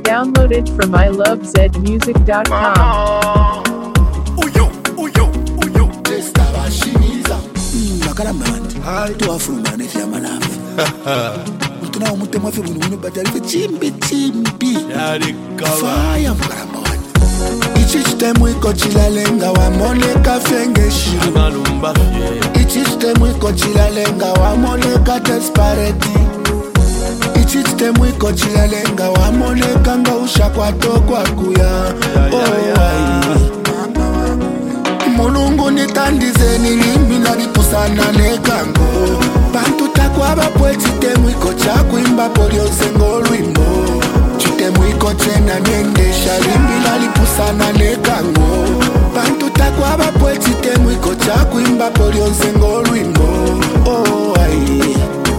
Downloaded from ilovezmusic.com. Ichitemu iko chilalenga wa moneka fengeshi. Ichitemu iko chilalenga wa moneka desperate. Ichitemu iko chilalenga wa moneka ngausha kwa tokwa kuya. Mulungu nitandize nilimbi nalipusana lekango. Bantu takwa bapwe chitemu iko chakuimba polionse ngolwimbo. Chitemu iko chena nendesha limbi nalipusana lekango. Bantu takwa bapwe chitemu iko chakuimba polionse ngolwimbo. Oh ai.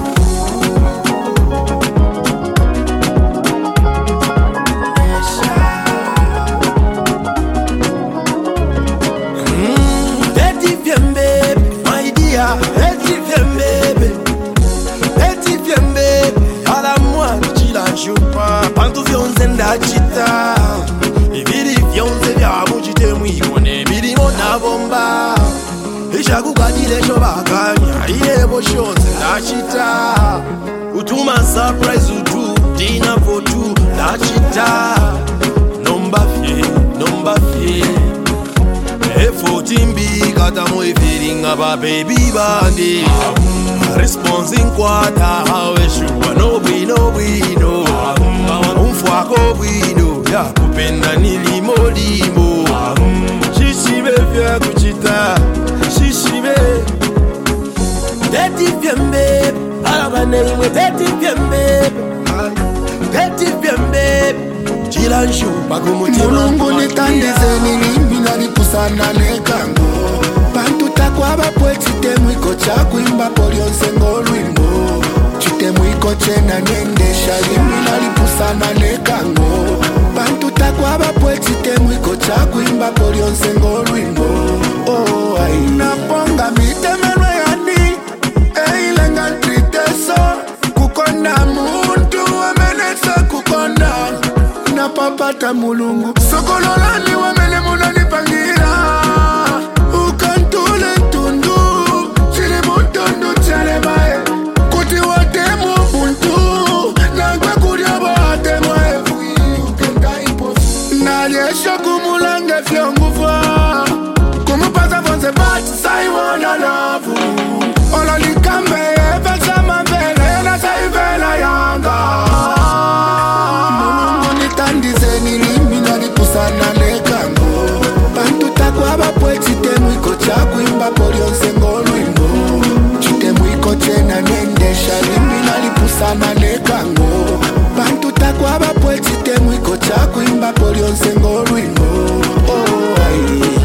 Pantu vyonze ndachita ibiri vyonze vya muchitemu iko nemirimo nabomba ishakugadile chobakanya ilebo shonze ndachita utuma surprise utu dinner for two ndachita nomba fye effort imbi kata mo feeling aba baby bandi responding kwata hawe shuwa no bwino umfwako bwino ya kupenda nilimo shishibe vya kuchita shishibe deti vyembe alabane imwe deti vyembe chilanshu pakumutima Mulungu nitandize nilimbi nalipusana lekango. Bantu takwa bapwe chitemu iko chakuimba polionse ngolwimbo. Chitemu iko chena nendesha limbi nalipusana lekango. Bantu takwa bapwe chitemu iko chakuimba polionse ngolwimbo. Oh ai. Naponga mitemelwe yani eilenga triteso. Kukonda muntu amenesa kukonda. Napapata mulungu sokololani wamele munani pangira. Ukantule tundu chile mutundu chale bae. Kuti wate mubuntu nangwe kuria bate mwevi. Naliesho kumulange fyongufa. Kumupasa fonse bati saiwana lavu. Ololikambe efesa mambele na saivela yanga. Tandize nilimbi nalipusana lekango. Bantu takwa bapwe chitemu iko chakuimba polionse ngolwimbo. Chitemu iko chena nendesha limbi nalipusana lekango. Bantu takwa bapwe chitemu iko chakuimba polionse ngolwimbo. Oh ai.